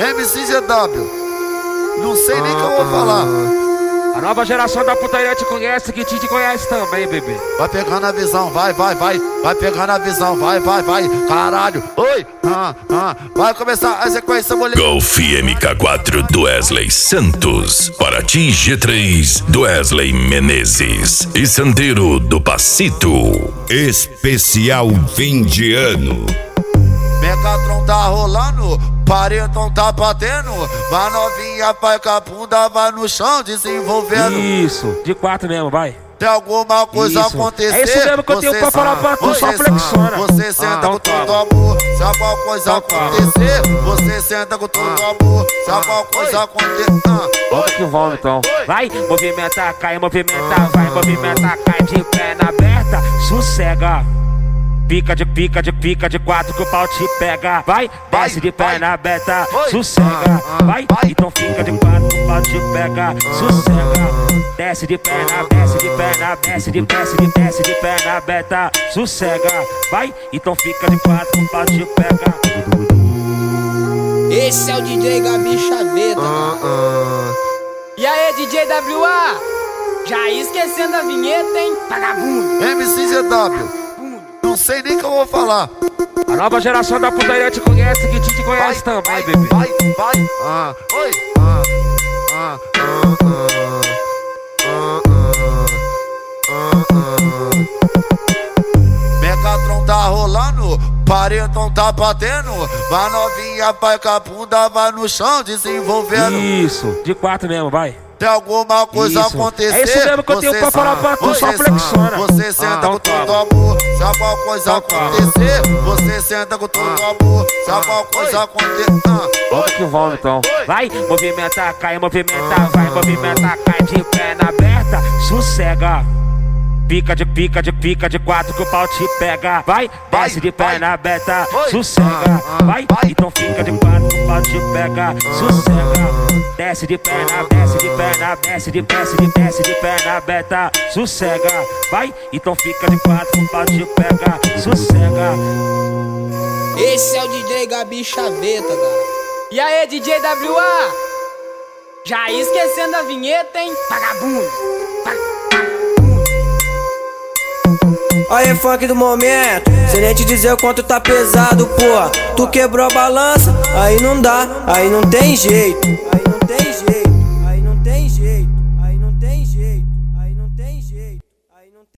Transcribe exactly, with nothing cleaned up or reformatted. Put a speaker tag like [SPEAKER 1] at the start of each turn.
[SPEAKER 1] M C G W, não sei nem o que eu vou falar.
[SPEAKER 2] A nova geração da putaria te conhece, que te conhece também, bebê.
[SPEAKER 1] Vai pegando a visão, vai, vai, vai. Vai pegando a visão, vai, vai, vai. Caralho, oi, ah, ah. Vai começar a sequência, mulher.
[SPEAKER 3] Golf M K quatro do Wesley Santos. Paraty G três do Wesley Menezes. E Santeiro do Pacito. Especial fim de ano.
[SPEAKER 1] Megatron tá rolando, paredão tá batendo. Vai novinha, vai com a bunda, vai no chão desenvolvendo.
[SPEAKER 2] Isso, de quatro mesmo, vai.
[SPEAKER 1] Tem alguma coisa
[SPEAKER 2] isso.
[SPEAKER 1] acontecer.
[SPEAKER 2] É isso mesmo que eu tenho pra falar pra tu, só flexiona.
[SPEAKER 1] Você senta com todo amor, se alguma coisa acontecer. Você senta com todo amor, se alguma coisa acontecer.
[SPEAKER 2] Vamos que vamos então. Vai, movimenta, cai, movimenta, vai, movimenta, cai de perna aberta, sossega. Pica de pica de pica de quatro que o pau te pega. Vai, desce de perna aberta, sossega. Vai, então fica de quatro que o pau te pega, sossega. Desce de perna, desce de perna, desce de desce de desce de perna aberta, sossega. Vai, então fica de quatro que o pau te pega.
[SPEAKER 4] Esse é o D J Gabi Chaveta.
[SPEAKER 1] Uh, uh.
[SPEAKER 4] E aí, D J W A? Já esquecendo a vinheta, hein? Vagabundo.
[SPEAKER 1] M C G W, não sei nem o que eu vou falar.
[SPEAKER 2] A nova geração da putaria te conhece, que te conhece
[SPEAKER 1] vai,
[SPEAKER 2] também,
[SPEAKER 1] vai,
[SPEAKER 2] bebê.
[SPEAKER 1] Vai, vai, ah, oi, ah, ah, ah, ah, ah, ah. Megatron tá rolando, paredão tá batendo. Vai novinha, vai com a bunda, vai no chão desenvolvendo.
[SPEAKER 2] Isso, de quatro mesmo, vai.
[SPEAKER 1] Tem alguma coisa
[SPEAKER 2] isso.
[SPEAKER 1] acontecer.
[SPEAKER 2] É isso mesmo que eu tenho pra falar pra tu, só flexiona.
[SPEAKER 1] Você senta com todo amor, se alguma coisa acontecer. Você senta com todo amor, se alguma coisa acontecer.
[SPEAKER 2] Vamos que vamos então. Vai, movimenta, cai, movimenta, vai, movimenta, cai de perna aberta, sossega. Pica de pica de pica de quatro que o pau te pega. Vai, desce de perna aberta, sossega. Vai, então fica de quatro que o pau te pega, sossega. Desce de perna, desce de perna, desce de desce de desce de perna aberta, sossega. Vai, então fica de quatro que o pau te pega, sossega.
[SPEAKER 4] Esse é o D J Gabi Chaveta, cara. E aí, D J W A? Já esquecendo a vinheta, hein? Vagabundo.
[SPEAKER 5] Aí, funk do momento, sem nem te dizer o quanto tá pesado, porra. Tu quebrou a balança, aí não dá, aí não tem jeito.